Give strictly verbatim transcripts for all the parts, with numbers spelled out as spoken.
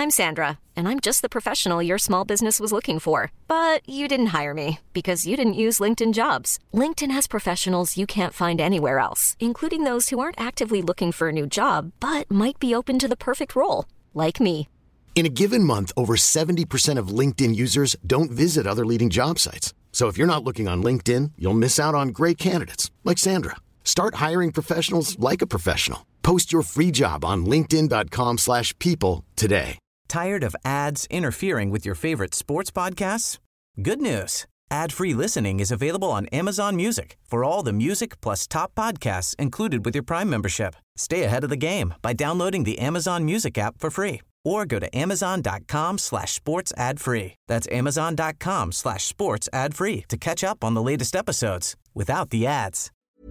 I'm Sandra, and I'm just the professional your small business was looking for. But you didn't hire me because you didn't use LinkedIn Jobs. LinkedIn has professionals you can't find anywhere else, including those who aren't actively looking for a new job, but might be open to the perfect role, like me. In a given month, over seventy percent of LinkedIn users don't visit other leading job sites. So if you're not looking on LinkedIn, you'll miss out on great candidates like Sandra. Start hiring professionals like a professional. Post your free job on linkedin.com slash people today. Tired of ads interfering with your favorite sports podcasts? Good news. Ad-free listening is available on Amazon Music for all the music plus top podcasts included with your Prime membership. Stay ahead of the game by downloading the Amazon Music app for free or go to amazon.com slash sports ad free. That's amazon.com slash sports ad free to catch up on the latest episodes without the ads.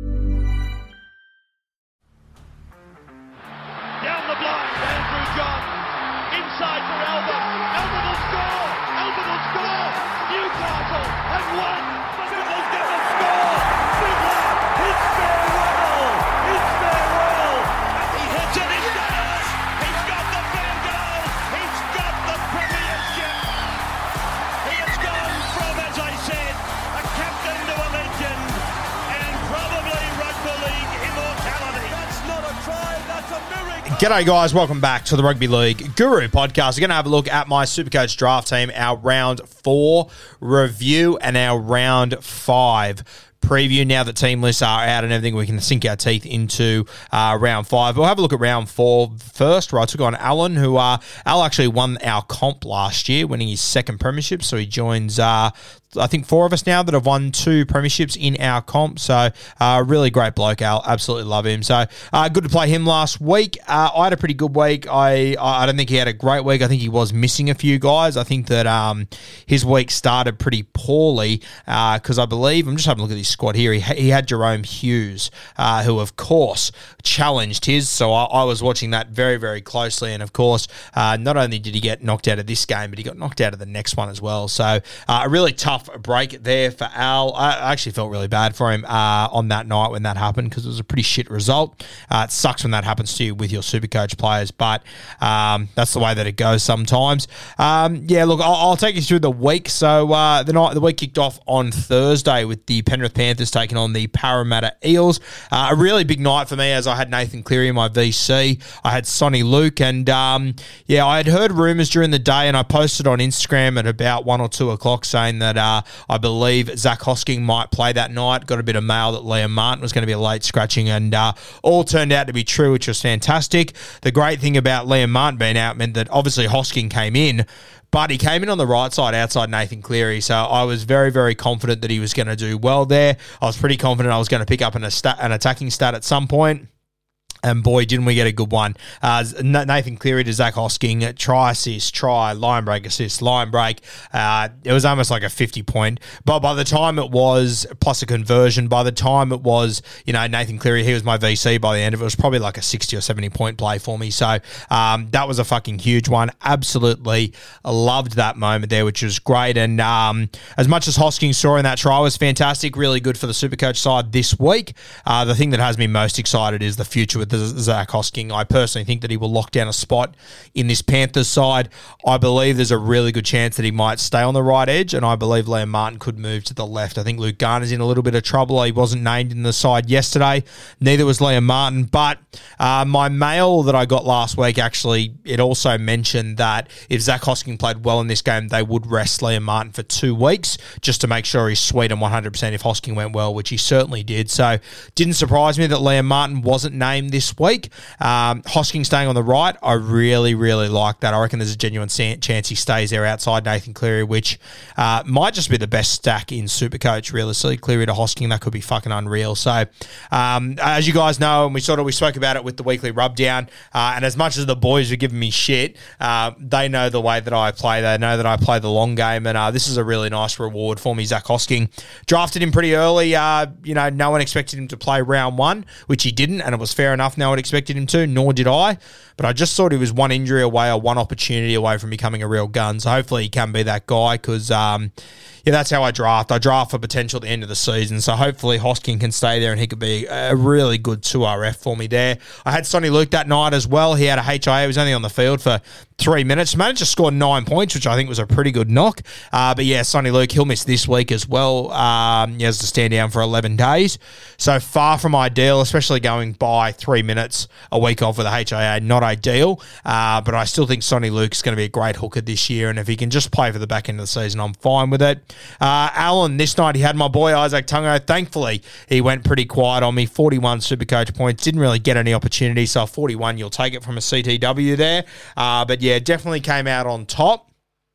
Down the blind, Andrew John. Inside for Albert. Albert will score. Albert will score. Newcastle have won. Fiddler's going to score. Fiddler, it's farewell. It's farewell. And he hits it. He's got it. He's got the fair goal. He's got the premiership. He has gone from, as I said, a captain to a legend and probably rugby league immortality. That's not a try. That's a miracle. G'day guys, welcome back to the Rugby League Guru podcast. We're going to have a look at my Supercoach draft team, our round four review and our round five preview. Now that team lists are out and everything, we can sink our teeth into uh, round five. We'll have a look at round four first, where I took on Alan, who uh, Al actually won our comp last year, winning his second premiership. So he joins, uh, I think, four of us now that have won two premierships in our comp. So uh, really great bloke, Al. Absolutely love him. So uh, good to play him last week. Uh, I had a pretty good week. I I don't think he had a great week. I think he was missing a few guys. I think that um, his week started pretty poorly because uh, I believe, I'm just having a look at his squad here. He, he had Jerome Hughes, uh, who of course challenged his. So I, I was watching that very, very closely. And of course, uh, not only did he get knocked out of this game, but he got knocked out of the next one as well. So uh, a really tough break there for Al. I actually felt really bad for him uh, on that night when that happened because it was a pretty shit result. Uh, it sucks when that happens to you with your Supercoach players, but um, that's the way that it goes sometimes. Um, yeah, look, I'll, I'll take you through the week. So uh, the night, the week kicked off on Thursday with the Penrith Panthers taking on the Parramatta Eels. Uh, a really big night for me as I had Nathan Cleary in my V C. I had Sonny Luke, and um, yeah, I had heard rumours during the day, and I posted on Instagram at about one or two o'clock saying that uh, I believe Zach Hosking might play that night. Got a bit of mail that Liam Martin was going to be a late scratching, and uh, all turned out to be true, which was fantastic. The great thing about Liam Martin being out meant that obviously Hosking came in, but he came in on the right side outside Nathan Cleary, so I was very, very confident that he was going to do well there. I was pretty confident I was going to pick up an, an attacking stat at some point. And boy, didn't we get a good one. Uh, Nathan Cleary to Zach Hosking, try assist, try, line break assist, line break. Uh, it was almost like a fifty-point. But by the time it was, plus a conversion, by the time it was, you know, Nathan Cleary, he was my V C by the end of it. It was probably like a sixty or seventy-point play for me. So um, that was a fucking huge one. Absolutely loved that moment there, which was great. And um, as much as Hosking saw in that try was fantastic, really good for the Supercoach side this week. Uh, the thing that has me most excited is the future with Zach Hosking. I personally think that he will lock down a spot in this Panthers side. I believe there's a really good chance that he might stay on the right edge, and I believe Liam Martin could move to the left. I think Luke Garner's in a little bit of trouble. He wasn't named in the side yesterday. Neither was Liam Martin, but uh, my mail that I got last week, actually, it also mentioned that if Zach Hosking played well in this game, they would rest Liam Martin for two weeks just to make sure he's sweet and one hundred percent if Hosking went well, which he certainly did. So didn't surprise me that Liam Martin wasn't named this week. Um, Hosking staying on the right, I really, really like that. I reckon there's a genuine chance he stays there outside Nathan Cleary, which uh, might just be the best stack in Supercoach, realistically. Cleary to Hosking, that could be fucking unreal. So, um, as you guys know, and we sort of we spoke about it with the weekly rubdown, uh, and as much as the boys are giving me shit, uh, they know the way that I play. They know that I play the long game, and uh, this is a really nice reward for me. Zach Hosking drafted him pretty early. Uh, you know, no one expected him to play round one, which he didn't, and it was fair enough. draft now I'd expected him to, nor did I. But I just thought he was one injury away or one opportunity away from becoming a real gun. So hopefully he can be that guy because, um, yeah, that's how I draft. I draft for potential at the end of the season. So hopefully Hosking can stay there and he could be a really good two R F for me there. I had Sonny Luke that night as well. He had a H I A. He was only on the field for three minutes. Managed to score nine points, which I think was a pretty good knock. Uh, but yeah, Sonny Luke, he'll miss this week as well. Um, he has to stand down for eleven days. So far from ideal, especially going by three minutes a week off with a H I A. Not ideal. Uh, but I still think Sonny Luke is going to be a great hooker this year. And if he can just play for the back end of the season, I'm fine with it. Uh, Alan, this night he had my boy Isaac Tungo. Thankfully, he went pretty quiet on me. forty-one Supercoach points. Didn't really get any opportunity. So forty-one, you'll take it from a C T W there. Uh, but yeah, definitely came out on top.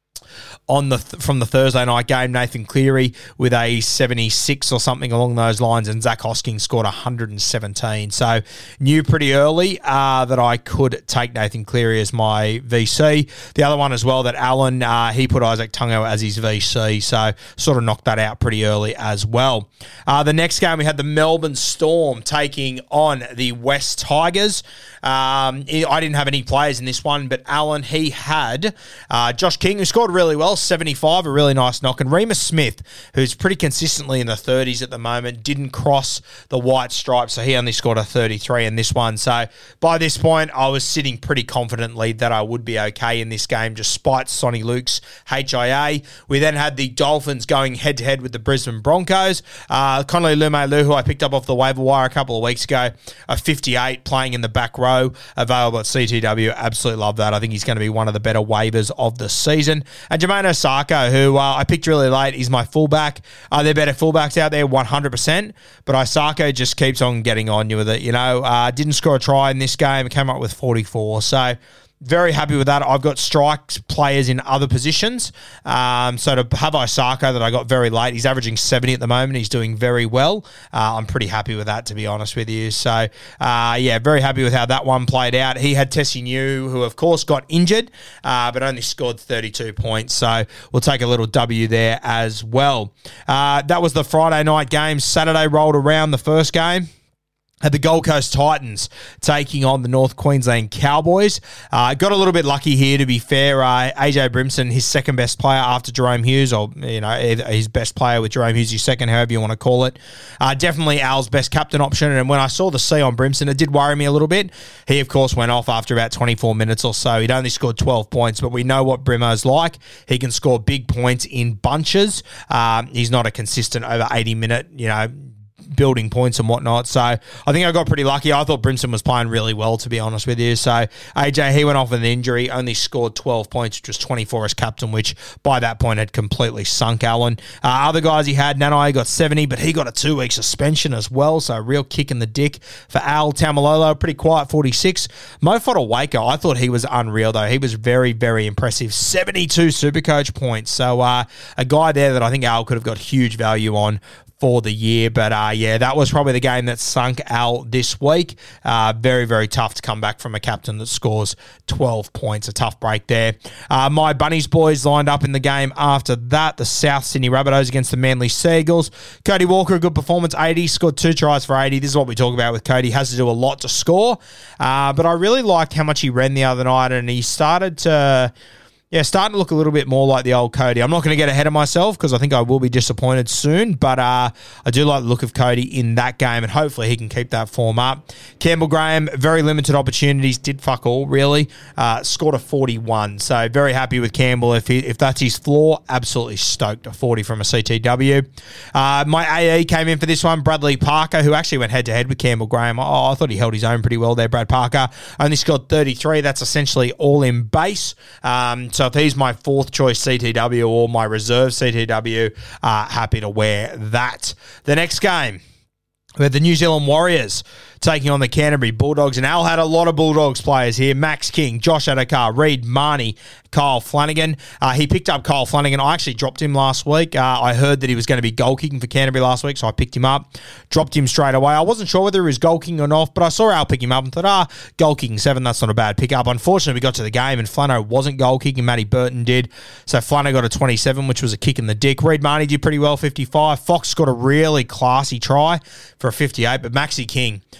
On the th- from the Thursday night game, Nathan Cleary with a seventy-six or something along those lines, and Zach Hosking scored one hundred seventeen. So knew pretty early uh, that I could take Nathan Cleary as my V C. The other one as well, that Alan, uh, he put Isaac Tungo as his V C, so sort of knocked that out pretty early as well. Uh, the next game, we had the Melbourne Storm taking on the West Tigers. Um, I didn't have any players in this one, but Alan, he had uh, Josh King, who scored really well, seventy-five, a really nice knock, and Remus Smith, who's pretty consistently in the thirties at the moment, didn't cross the white stripe, so he only scored a thirty-three in this one. So by this point, I was sitting pretty confidently that I would be okay in this game, despite Sonny Luke's H I A. We then had the Dolphins going head-to-head with the Brisbane Broncos. Uh, Connolly Lumelu, who I picked up off the waiver wire a couple of weeks ago, a fifty-eight, playing in the back row, available at C T W. Absolutely love that. I think he's going to be one of the better waivers of the season. And Jermaine Osako, who uh, I picked really late, is my fullback. Are there better fullbacks out there? one hundred percent. But Osako just keeps on getting on you with it. You know, uh, didn't score a try in this game. Came up with forty-four. So very happy with that. I've got strike players in other positions. Um, so to have Osako that I got very late, he's averaging seventy at the moment. He's doing very well. Uh, I'm pretty happy with that, to be honest with you. So, uh, yeah, very happy with how that one played out. He had Tessie New, who, of course, got injured, uh, but only scored thirty-two points. So we'll take a little W there as well. Uh, that was the Friday night game. Saturday rolled around, the first game. Had the Gold Coast Titans taking on the North Queensland Cowboys. Uh, got a little bit lucky here, to be fair. Uh, A J Brimson, his second best player after Jerome Hughes, or you know, his best player with Jerome Hughes, his second, however you want to call it. Uh, definitely Al's best captain option. And when I saw the C on Brimson, it did worry me a little bit. He, of course, went off after about twenty-four minutes or so. He'd only scored twelve points, but we know what Brimo's like. He can score big points in bunches. Um, he's not a consistent over eighty minute, you know, building points and whatnot. So I think I got pretty lucky. I thought Brimson was playing really well, to be honest with you. So A J, he went off with an injury, only scored twelve points, which was twenty-four as captain, which by that point had completely sunk Allen. Uh, other guys he had, Nanai got seventy, but he got a two-week suspension as well, so a real kick in the dick for Al. Tamalolo, pretty quiet, forty-six. Mo Fodawaker, I thought he was unreal, though. He was very, very impressive. seventy-two Supercoach points. So uh, a guy there that I think Al could have got huge value on for the year. But uh, yeah, that was probably the game that sunk Al this week. Uh, very, very tough to come back from a captain that scores twelve points. A tough break there. Uh, my Bunnies boys lined up in the game after that. The South Sydney Rabbitohs against the Manly Seagulls. Cody Walker, a good performance, eighty, scored two tries for eighty. This is what we talk about with Cody. He has to do a lot to score. Uh, but I really liked how much he ran the other night, and he started to... Yeah, starting to look a little bit more like the old Cody. I'm not going to get ahead of myself because I think I will be disappointed soon, but uh, I do like the look of Cody in that game, and hopefully he can keep that form up. Campbell Graham, very limited opportunities, did fuck all, really. Uh, scored a forty-one, so very happy with Campbell. If he, if that's his floor, absolutely stoked. A forty from a C T W. Uh, my A E came in for this one, Bradley Parker, who actually went head-to-head with Campbell Graham. Oh, I thought he held his own pretty well there, Brad Parker. Only scored thirty-three. That's essentially all in base. Um, So if he's my fourth choice C T W or my reserve C T W, uh, happy to wear that. The next game, we had the New Zealand Warriors taking on the Canterbury Bulldogs, and Al had a lot of Bulldogs players here. Max King, Josh Adokar, Reid Marnie, Kyle Flanagan. Uh, he picked up Kyle Flanagan. I actually dropped him last week. Uh, I heard that he was going to be goal kicking for Canterbury last week, so I picked him up, dropped him straight away. I wasn't sure whether he was goal kicking or not, but I saw Al pick him up and thought, ah, goal kicking seven, that's not a bad pickup. Unfortunately, we got to the game and Flano wasn't goal kicking. Matty Burton did. So Flano got a twenty-seven, which was a kick in the dick. Reid Marnie did pretty well, fifty-five. Fox got a really classy try for a fifty-eight, but Maxi King,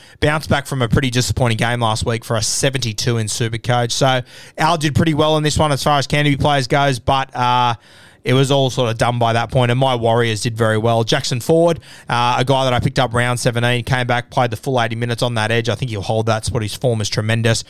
bounced back from a pretty disappointing game last week for a seventy-two in Supercoach. So Al did pretty well in this one as far as Canterbury players goes, but uh, it was all sort of done by that point, and my Warriors did very well. Jackson Ford, uh, a guy that I picked up round seventeen, came back, played the full eighty minutes on that edge. I think he'll hold that spot. His form is tremendous.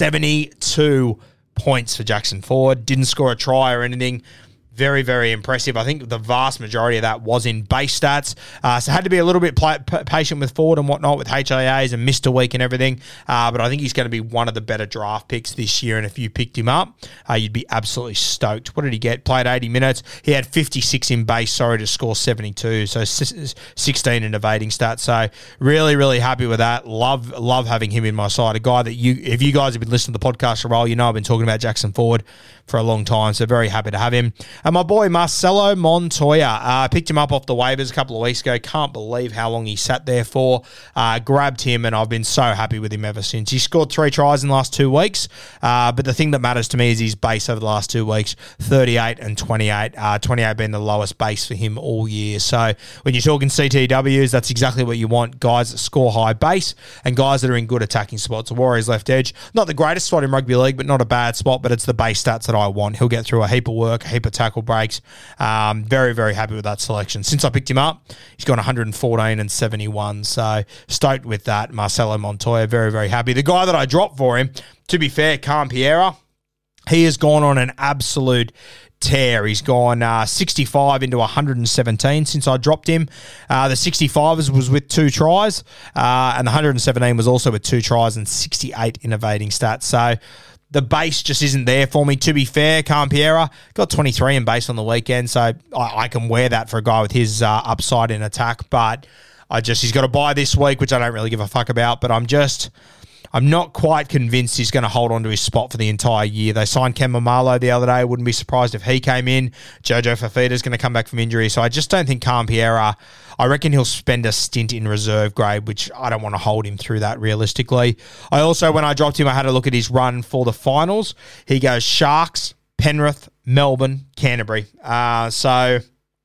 seventy-two points for Jackson Ford. Didn't score a try or anything. Very, very impressive. I think the vast majority of that was in base stats. Uh, so had to be a little bit pl- p- patient with Ford and whatnot with H I As and missed a week and everything. Uh, but I think he's going to be one of the better draft picks this year. And if you picked him up, uh, you'd be absolutely stoked. What did he get? Played eighty minutes. He had fifty-six in base, sorry, to score seventy-two. So sixteen in evading stats. So really, really happy with that. Love, love having him in my side. A guy that you, if you guys have been listening to the podcast for a while, you know I've been talking about Jackson Ford for a long time, so very happy to have him. And my boy Marcelo Montoya, uh, picked him up off the waivers a couple of weeks ago. Can't believe how long he sat there for. Uh, grabbed him, and I've been so happy with him ever since. He scored three tries in the last two weeks, uh, but the thing that matters to me is his base over the last two weeks, thirty-eight and twenty-eight. Uh, twenty-eight being the lowest base for him all year. So when you're talking C T Ws, that's exactly what you want, guys that score high base and guys that are in good attacking spots. The Warriors left edge, not the greatest spot in rugby league, but not a bad spot, but it's the base stats that I want. He'll get through a heap of work, a heap of tackle breaks. Um, very, very happy with that selection. Since I picked him up, he's got one hundred fourteen and seventy-one. So stoked with that. Marcelo Montoya, very, very happy. The guy that I dropped for him, to be fair, Cam Piera, he has gone on an absolute tear. He's gone uh, sixty-five into one hundred seventeen since I dropped him. Uh, the sixty-fivers was with two tries, uh, and the one hundred seventeen was also with two tries and sixty-eight in evading stats. So the base just isn't there for me. To be fair, Cam Piera got twenty-three in base on the weekend, so I, I can wear that for a guy with his uh, upside in attack. But I just he's got to buy this week, which I don't really give a fuck about. But I'm just I'm not quite convinced he's going to hold on to his spot for the entire year. They signed Ken Mamalo the other day. Wouldn't be surprised if he came in. Jojo Fafita's going to come back from injury, so I just don't think Cam Piera. I reckon he'll spend a stint in reserve grade, which I don't want to hold him through that realistically. I also, when I dropped him, I had a look at his run for the finals. He goes Sharks, Penrith, Melbourne, Canterbury. Uh, so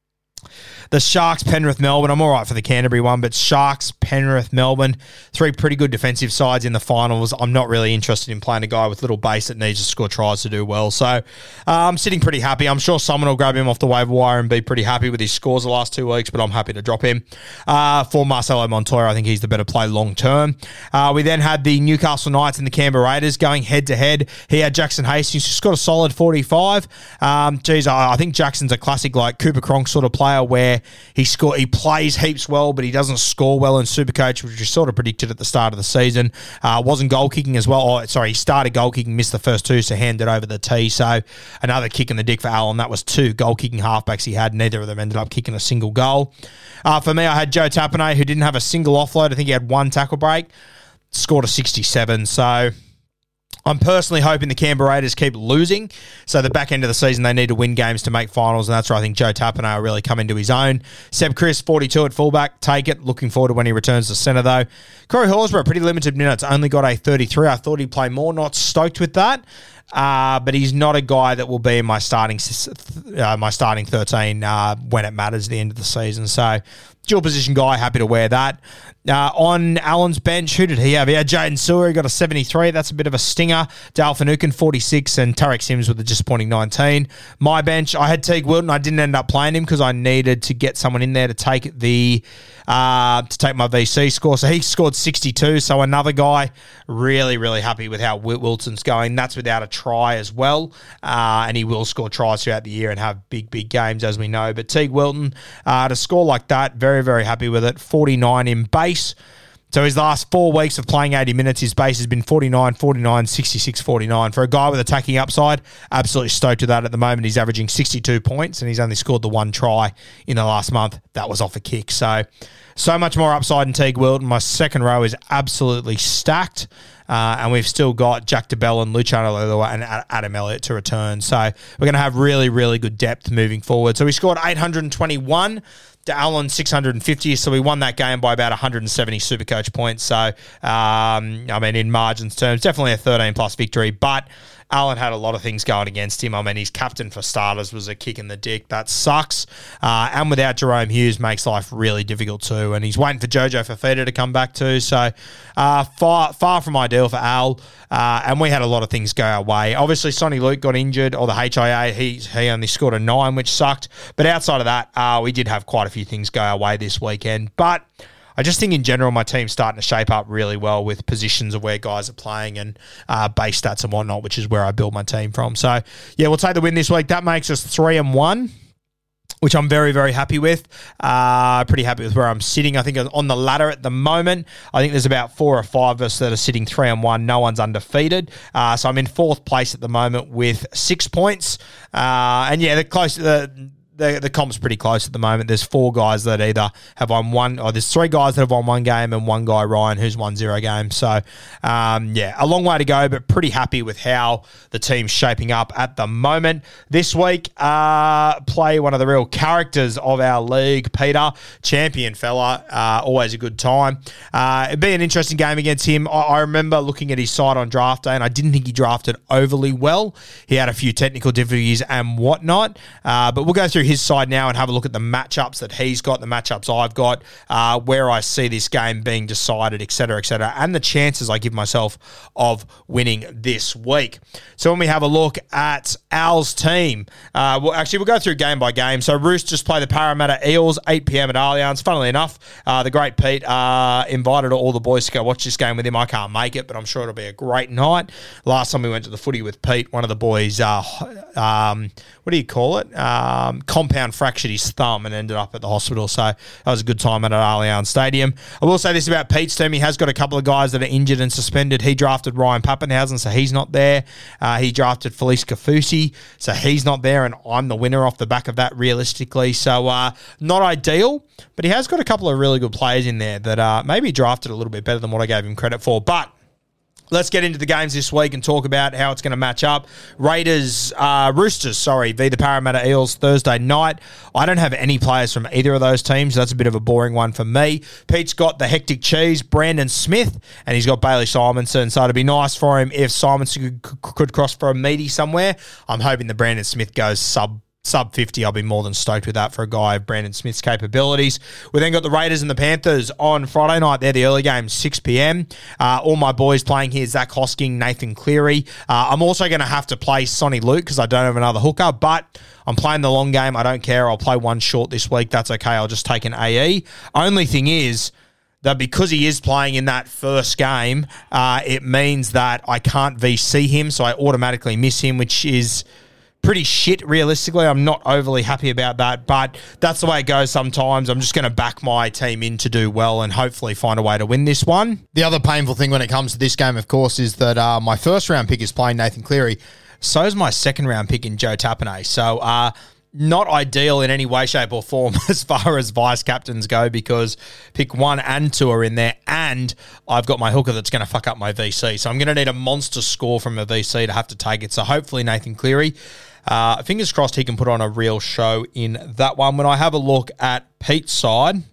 the Sharks, Penrith, Melbourne. I'm all right for the Canterbury one, but Sharks, Penrith, Melbourne, three pretty good defensive sides in the finals. I'm not really interested in playing a guy with little base that needs to score tries to do well. So uh, I'm sitting pretty happy. I'm sure someone will grab him off the waiver wire and be pretty happy with his scores the last two weeks, but I'm happy to drop him. Uh, for Marcelo Montoya, I think he's the better play long term. Uh, we then had the Newcastle Knights and the Canberra Raiders going head to head. He had Jackson Hastings, who's got a solid forty-five. Um, geez, I, I think Jackson's a classic like Cooper Cronk sort of player where He score, he plays heaps well, but he doesn't score well in Supercoach, which we sort of predicted at the start of the season. Uh, wasn't goal kicking as well. Oh, sorry, he started goal kicking, missed the first two, so handed over the tee. So another kick in the dick for Allen. That was two goal kicking halfbacks he had. Neither of them ended up kicking a single goal. Uh, for me, I had Joe Tapine, who didn't have a single offload. I think he had one tackle break. Scored a sixty-seven. So I'm personally hoping the Canberra Raiders keep losing. So the back end of the season, they need to win games to make finals, and that's where I think Joe Tapine will really come into his own. Seb Chris, forty-two at fullback. Take it. Looking forward to when he returns to centre, though. Corey Horsburgh, pretty limited minutes. Only got a thirty-three. I thought he'd play more. Not stoked with that. Uh, but he's not a guy that will be in my starting uh, my starting thirteen uh, when it matters at the end of the season. So dual position guy, happy to wear that. Uh, on Allen's bench, who did he have? He had Jaden Sewer, he got a seventy-three. That's a bit of a stinger. Dale Finucane, forty-six, and Tarek Sims with a disappointing nineteen. My bench, I had Teague Wilton. I didn't end up playing him because I needed to get someone in there to take the uh, to take my V C score. So he scored sixty-two. So another guy, really, really happy with how Wilson's going. That's without a try as well. Uh, and he will score tries throughout the year and have big, big games, as we know. But Teague Wilton, uh, to score like that, very, very happy with it. forty-nine in base. So his last four weeks of playing eighty minutes, his base has been forty-nine, forty-nine, sixty-six, forty-nine. For a guy with attacking upside, absolutely stoked with that at the moment. He's averaging sixty-two points, and he's only scored the one try in the last month. That was off a kick. So, so much more upside in Teague Wilton. My second row is absolutely stacked. Uh, and we've still got Jack DeBell and Luciano Leilua and Adam Elliott to return. So we're going to have really, really good depth moving forward. So we scored eight hundred twenty-one. To Allen, six hundred fifty, so we won that game by about one hundred seventy Supercoach points. So, um, I mean, in margins terms, definitely a thirteen plus victory, but Allen had a lot of things going against him. I mean, his captain for starters was a kick in the dick. That sucks. Uh, and without Jerome Hughes makes life really difficult too. And he's waiting for Jojo Fafita to come back too. So uh, far far from ideal for Al. Uh, and we had a lot of things go our way. Obviously, Sonny Luke got injured, or the H I A. He, he only scored a nine, which sucked. But outside of that, uh, we did have quite a few things go our way this weekend. But I just think in general my team's starting to shape up really well with positions of where guys are playing and uh, base stats and whatnot, which is where I build my team from. So, yeah, we'll take the win this week. That makes us three and one, which I'm very, very happy with. Uh, pretty happy with where I'm sitting. I think on the ladder at the moment, I think there's about four or five of us that are sitting three and one. No one's undefeated. Uh, so I'm in fourth place at the moment with six points. Uh, and, yeah, the close... The, The, the comp's pretty close at the moment. There's four guys that either have won one, or there's three guys that have won one game and one guy, Ryan, who's won zero games. So, um, yeah, a long way to go, but pretty happy with how the team's shaping up at the moment. This week, uh, play one of the real characters of our league, Peter, champion fella, uh, always a good time. Uh, it'd be an interesting game against him. I, I remember looking at his side on draft day, and I didn't think he drafted overly well. He had a few technical difficulties and whatnot, uh, but we'll go through his side now and have a look at the matchups that he's got, the matchups I've got, uh, where I see this game being decided, et cetera, et cetera, and the chances I give myself of winning this week. So when we have a look at Al's team, uh, well, actually, we'll go through game by game. So Roosters play the Parramatta Eels, eight p.m. at Allianz. Funnily enough, uh, the great Pete uh, invited all the boys to go watch this game with him. I can't make it, but I'm sure it'll be a great night. Last time we went to the footy with Pete, one of the boys, uh, um, what do you call it? Um, compound fractured his thumb and ended up at the hospital. So that was a good time at Allianz Stadium. I will say this about Pete's team. He has got a couple of guys that are injured and suspended. He drafted Ryan Pappenhausen, so he's not there. Uh, he drafted Felice Kafusi, so he's not there, and I'm the winner off the back of that realistically. So uh, not ideal, but he has got a couple of really good players in there that uh, maybe drafted a little bit better than what I gave him credit for. But let's get into the games this week and talk about how it's going to match up. Raiders, uh, Roosters, sorry, v the Parramatta Eels Thursday night. I don't have any players from either of those teams. So that's a bit of a boring one for me. Pete's got the hectic cheese, Brandon Smith, and he's got Bailey Simonson. So it'd be nice for him if Simonson could, could cross for a meaty somewhere. I'm hoping that Brandon Smith goes sub Sub fifty, I'll be more than stoked with that for a guy of Brandon Smith's capabilities. We then got the Raiders and the Panthers on Friday night. They're the early game, six p.m. Uh, all my boys playing here, Zach Hosking, Nathan Cleary. Uh, I'm also going to have to play Sonny Luke because I don't have another hooker, but I'm playing the long game. I don't care. I'll play one short this week. That's okay. I'll just take an A E. Only thing is that because he is playing in that first game, uh, it means that I can't V C him, so I automatically miss him, which is pretty shit, realistically. I'm not overly happy about that, but that's the way it goes sometimes. I'm just going to back my team in to do well and hopefully find a way to win this one. The other painful thing when it comes to this game, of course, is that uh, my first round pick is playing Nathan Cleary. So is my second round pick in Joe Tapine. So, uh, not ideal in any way, shape, or form as far as vice captains go, because pick one and two are in there, and I've got my hooker that's going to fuck up my V C. So I'm going to need a monster score from a V C to have to take it. So hopefully Nathan Cleary, uh, fingers crossed he can put on a real show in that one. When I have a look at Pete's side,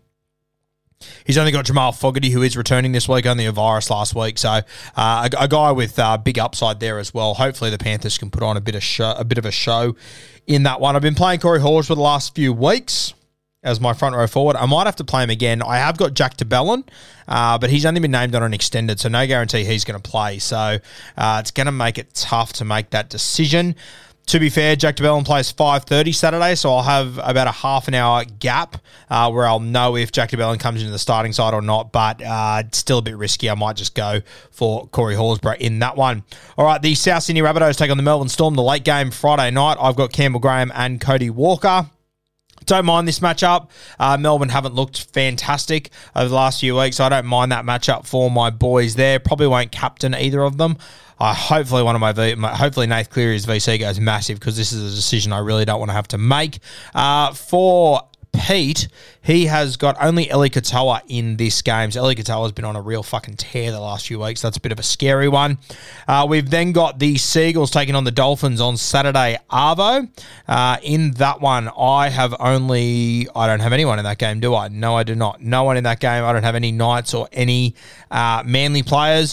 he's only got Jamal Fogarty, who is returning this week, only a virus last week. So uh, a, a guy with uh, big upside there as well. Hopefully the Panthers can put on a bit of show, a bit of a show in that one. I've been playing Corey Hawes for the last few weeks as my front row forward. I might have to play him again. I have got Jack Tabellin, uh, but he's only been named on an extended, so no guarantee he's going to play. So uh, it's going to make it tough to make that decision. To be fair, Jack Tabellin plays five thirty Saturday, so I'll have about a half an hour gap uh, where I'll know if Jack Tabellin comes into the starting side or not, but uh, it's still a bit risky. I might just go for Corey Horsburgh in that one. All right, the South Sydney Rabbitohs take on the Melbourne Storm, the late game Friday night. I've got Campbell Graham and Cody Walker. Don't mind this matchup. Uh, Melbourne haven't looked fantastic over the last few weeks, so I don't mind that matchup for my boys there. Probably won't captain either of them. Uh, hopefully one of my, v- my hopefully Nath Cleary's V C goes massive, because this is a decision I really don't want to have to make. Uh, for Pete, he has got only Eli Katoa in this game. So Eli Katoa has been on a real fucking tear the last few weeks. That's a bit of a scary one. Uh, we've then got the Seagulls taking on the Dolphins on Saturday, Arvo. Uh, in that one, I have only... I don't have anyone in that game, do I? No, I do not. No one in that game. I don't have any Knights or any uh, Manly players.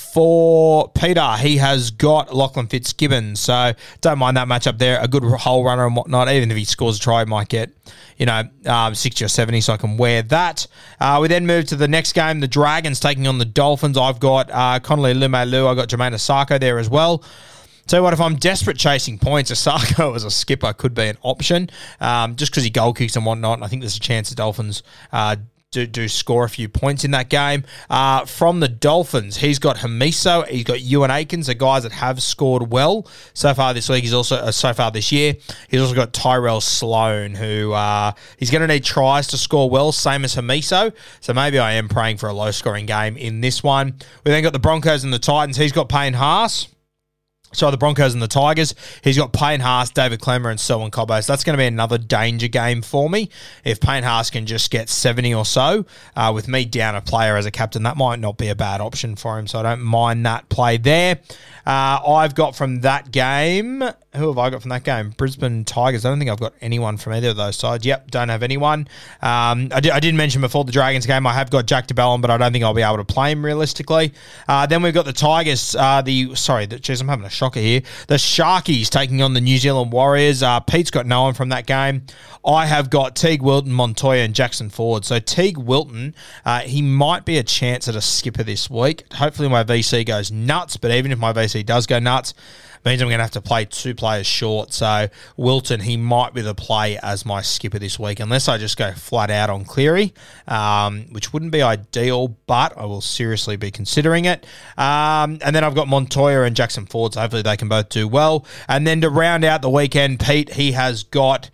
For Peter, he has got Lachlan Fitzgibbon. So don't mind that matchup there. A good hole runner and whatnot. Even if he scores a try, he might get, you know, um, sixty or seventy, so I can wear that. Uh, we then move to the next game, the Dragons taking on the Dolphins. I've got uh, Connolly Lumelu. I've got Jermaine Asako there as well. So what if I'm desperate chasing points, Asako as a skipper could be an option, um, just because he goal kicks and whatnot. And I think there's a chance the Dolphins uh, do, do score a few points in that game. Uh, from the Dolphins, he's got Hamiso, he's got Ewan Akins, the guys that have scored well so far this week. He's also uh, so far this year. He's also got Tyrell Sloan, who uh, he's going to need tries to score well, same as Hamiso. So maybe I am praying for a low-scoring game in this one. We then got the Broncos and the Titans. He's got Payne Haas. So the Broncos and the Tigers, he's got Payne Haas, David Klemmer, and Selwyn Cobbo. So that's going to be another danger game for me. If Payne Haas can just get seventy or so, uh, with me down a player as a captain, that might not be a bad option for him. So I don't mind that play there. Uh, I've got from that game, who have I got from that game? Brisbane Tigers. I don't think I've got anyone from either of those sides. Yep, don't have anyone. Um, I, did, I did mention before the Dragons game, I have got Jack DeBellin, but I don't think I'll be able to play him realistically. Uh, then we've got the Tigers. Uh, the Sorry, the, geez, I'm having a shocker here. The Sharkies taking on the New Zealand Warriors. Uh, Pete's got no one from that game. I have got Teague Wilton, Montoya, and Jackson Ford. So Teague Wilton, uh, he might be a chance at a skipper this week. Hopefully my V C goes nuts, but even if my V C does go nuts, means I'm going to have to play two players short. So Wilton, he might be the play as my skipper this week, unless I just go flat out on Cleary, um, which wouldn't be ideal, but I will seriously be considering it. Um, and then I've got Montoya and Jackson Ford, so hopefully they can both do well. And then to round out the weekend, Pete, he has got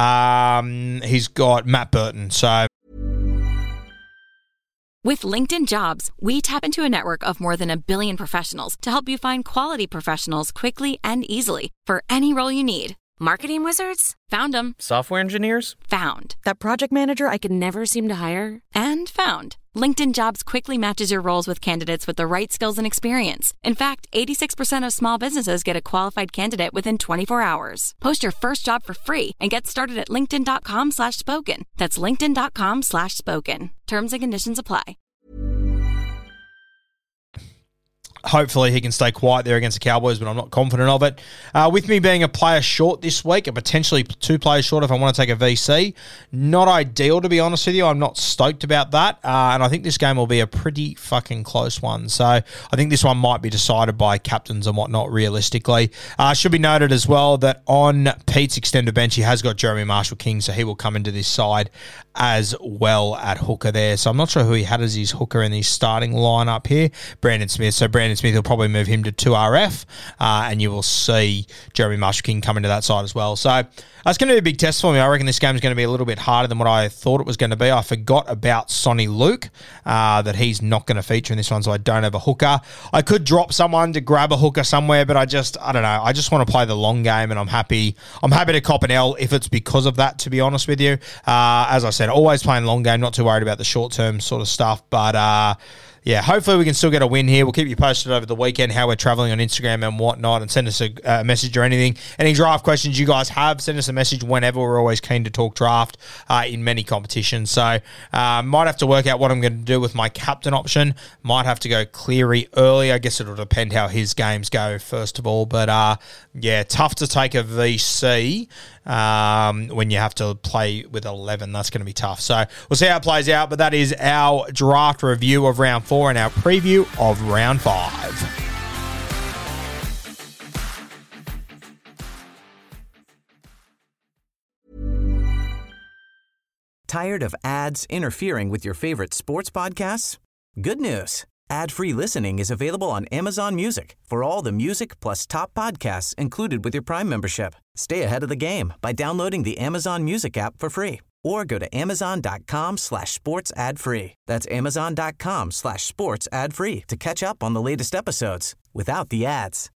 um, he's got Matt Burton. So. With LinkedIn Jobs, we tap into a network of more than a billion professionals to help you find quality professionals quickly and easily for any role you need. Marketing wizards? Found them. Software engineers? Found. That project manager I could never seem to hire? And found. LinkedIn Jobs quickly matches your roles with candidates with the right skills and experience. In fact, eighty-six percent of small businesses get a qualified candidate within twenty-four hours. Post your first job for free and get started at linkedin.com slash spoken. That's linkedin.com slash spoken. Terms and conditions apply. Hopefully he can stay quiet there against the Cowboys, but I'm not confident of it. Uh, with me being a player short this week, and potentially two players short if I want to take a V C, not ideal, to be honest with you. I'm not stoked about that, uh, and I think this game will be a pretty fucking close one. So I think this one might be decided by captains and whatnot, realistically. Uh, should be noted as well that on Pete's extended bench, he has got Jeremy Marshall-King, so he will come into this side as well at hooker there. So I'm not sure who he had as his hooker in his starting lineup here. Brandon Smith. So Brandon Smith will probably move him to two R F, uh, and you will see Jeremy Marshall-King come into that side as well. So that's going to be a big test for me. I reckon this game is going to be a little bit harder than what I thought it was going to be. I forgot about Sonny Luke, uh, that he's not going to feature in this one, so I don't have a hooker. I could drop someone to grab a hooker somewhere, but I just, I don't know. I just want to play the long game, and I'm happy. I'm happy to cop an L if it's because of that, to be honest with you. Uh, as I said, always playing long game, not too worried about the short-term sort of stuff, but uh, yeah, hopefully we can still get a win here. We'll keep you posted over the weekend how we're traveling on Instagram and whatnot, and send us a uh, message or anything. Any draft questions you guys have, send us a message whenever. We're always keen to talk draft uh, in many competitions. So uh, might have to work out what I'm going to do with my captain option. Might have to go Cleary early. I guess it'll depend how his games go first of all. But uh, yeah, tough to take a V C um, when you have to play with eleven. That's going to be tough. So we'll see how it plays out. But that is our draft review of round four and our preview of round five. Tired of ads interfering with your favorite sports podcasts? Good news. Ad-free listening is available on Amazon Music for all the music plus top podcasts included with your Prime membership. Stay ahead of the game by downloading the Amazon Music app for free or go to amazon.com slash sports ad free. That's amazon.com slash sports ad free to catch up on the latest episodes without the ads.